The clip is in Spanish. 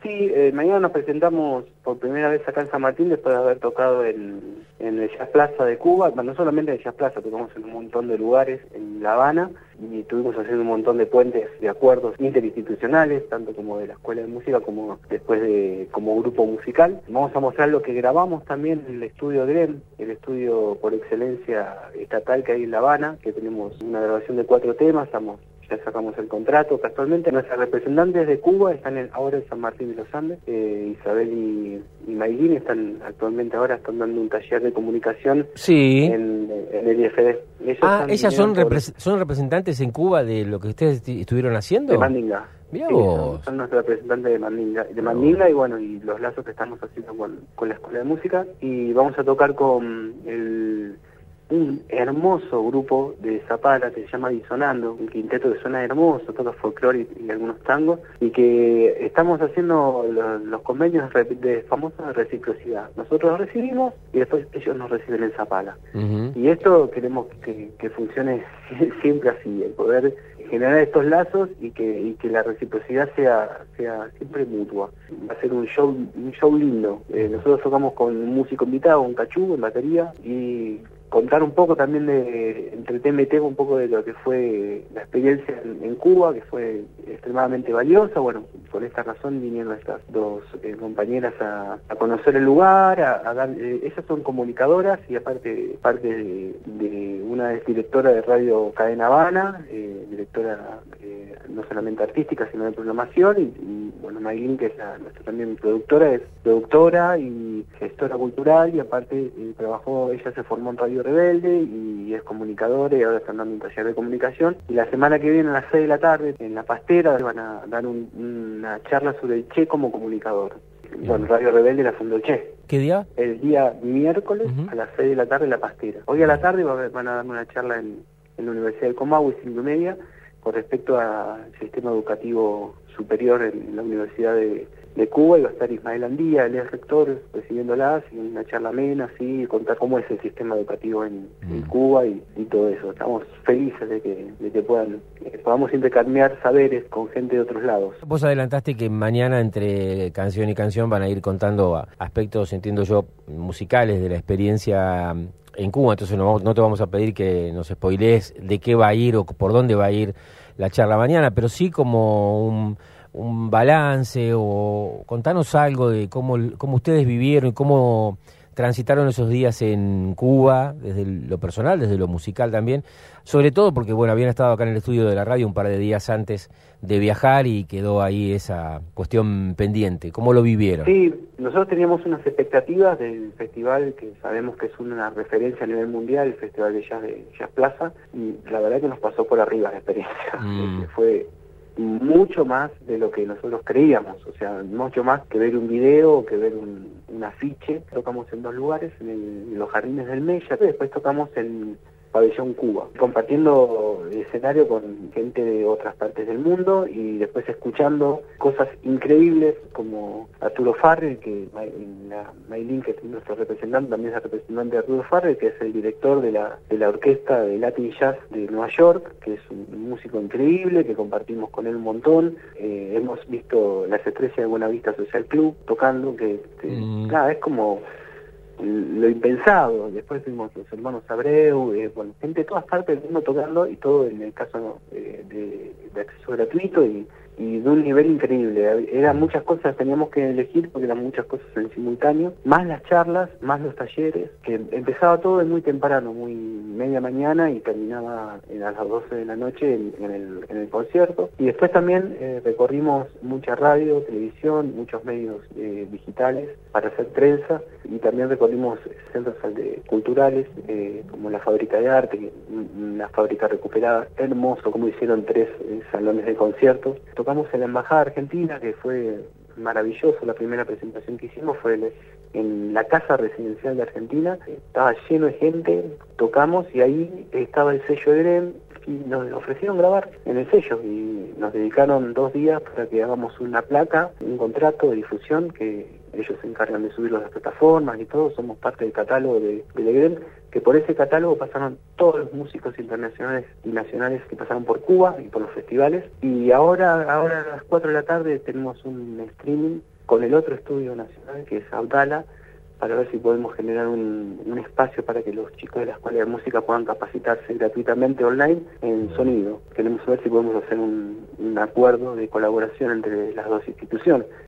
Sí, mañana nos presentamos por primera vez acá en San Martín después de haber tocado en el Jazz Plaza de Cuba. Bueno, no solamente en el Jazz Plaza, tocamos en un montón de lugares en La Habana y estuvimos haciendo un montón de puentes de acuerdos interinstitucionales, tanto como de la Escuela de Música como después como grupo musical. Vamos a mostrar lo que grabamos también en el estudio DREM, el estudio por excelencia estatal que hay en La Habana, que tenemos una grabación de 4 temas, ya sacamos el contrato. Casualmente nuestras representantes de Cuba están ahora en San Martín de los Andes. Isabel y Maylin están dando un taller de comunicación en el IFD. ¿Ellas son representantes en Cuba de lo que ustedes estuvieron haciendo? De Mandinga. Mirá vos. Son nuestros representantes de Mandinga y bueno, y los lazos que estamos haciendo con la Escuela de Música. Y vamos a tocar con un hermoso grupo de Zapala que se llama Disonando, un quinteto que suena hermoso, toca folclore y algunos tangos, y que estamos haciendo los convenios de famosa reciprocidad. Nosotros los recibimos y después ellos nos reciben en Zapala. Y esto queremos que funcione siempre así, el poder generar estos lazos y que la reciprocidad sea siempre mutua. Va a ser un show lindo. Nosotros tocamos con un músico invitado, un cachú en batería, y contar un poco también entre TMT, un poco de lo que fue la experiencia en Cuba, que fue extremadamente valiosa. Bueno, por esta razón vinieron estas dos compañeras a conocer el lugar, a dar, ellas son comunicadoras y aparte parte de una es directora de Radio Cadena Habana, directora no solamente artística sino de programación, y bueno, Maylin, que es nuestra también productora, es productora y gestora cultural, y aparte ella se formó en Radio Rebelde y es comunicadora, y ahora están dando un taller de comunicación. Y la semana que viene a las 6 de la tarde en La Pastera van a dar una charla sobre el Che como comunicador. Bueno, Radio Rebelde la fundó el Che. ¿Qué día? El día miércoles a las 6 de la tarde en La Pastera. Hoy a la tarde van a dar una charla en la Universidad del Comahue, 5:30, con respecto al sistema educativo superior en la Universidad de Cuba, y va a estar Ismael Andía, el ex rector, recibiéndolas, y una charla amena, así, contar cómo es el sistema educativo en Cuba y todo eso. Estamos felices de que podamos intercambiar saberes con gente de otros lados. Vos adelantaste que mañana entre canción y canción van a ir contando aspectos, entiendo yo, musicales de la experiencia en Cuba, entonces no te vamos a pedir que nos spoilees de qué va a ir o por dónde va a ir la charla mañana, pero sí como un balance, o contanos algo de cómo ustedes vivieron y cómo transitaron esos días en Cuba, desde lo personal, desde lo musical también, sobre todo porque, bueno, habían estado acá en el estudio de la radio un par de días antes de viajar y quedó ahí esa cuestión pendiente. ¿Cómo lo vivieron? Sí, nosotros teníamos unas expectativas del festival, que sabemos que es una referencia a nivel mundial, el Festival de Jazz Plaza, y la verdad que nos pasó por arriba la experiencia. Fue mucho más de lo que nosotros creíamos, o sea, mucho más que ver un video o que ver un afiche. Tocamos en 2 lugares, en los Jardines del Mella, y después tocamos en Pabellón Cuba, compartiendo el escenario con gente de otras partes del mundo, y después escuchando cosas increíbles como Arturo Farrell, que Maylin, que es nuestro representante, también es el representante de Arturo Farrell, que es el director de la orquesta de Latin Jazz de Nueva York, que es un músico increíble, que compartimos con él un montón. Hemos visto las estrellas de Buenavista Social Club tocando, que nada, es como lo impensado. Después tuvimos los hermanos Abreu, gente de todas partes del mundo tocando, y todo en el caso de acceso gratuito y de un nivel increíble. Eran muchas cosas, teníamos que elegir porque eran muchas cosas en simultáneo, más las charlas, más los talleres, que empezaba todo muy temprano, muy media mañana, y terminaba a las 12 de la noche en el concierto. Y después también recorrimos mucha radio, televisión, muchos medios digitales para hacer prensa, y también recorrimos centros culturales como la Fábrica de Arte, una fábrica recuperada, hermoso, como hicieron 3 salones de conciertos. Tocamos en la Embajada Argentina, que fue maravilloso. La primera presentación que hicimos fue en la Casa Residencial de Argentina, estaba lleno de gente, tocamos, y ahí estaba el sello de DREM, y nos ofrecieron grabar en el sello, y nos dedicaron 2 días para que hagamos una placa, un contrato de difusión, que ellos se encargan de subirlo a las plataformas y todo. Somos parte del catálogo de DREM, que por ese catálogo pasaron todos los músicos internacionales y nacionales que pasaron por Cuba y por los festivales. Y ahora a las 4 de la tarde tenemos un streaming con el otro estudio nacional, que es Abdala, para ver si podemos generar un espacio para que los chicos de la Escuela de Música puedan capacitarse gratuitamente online en sonido. Queremos ver si podemos hacer un acuerdo de colaboración entre las dos instituciones.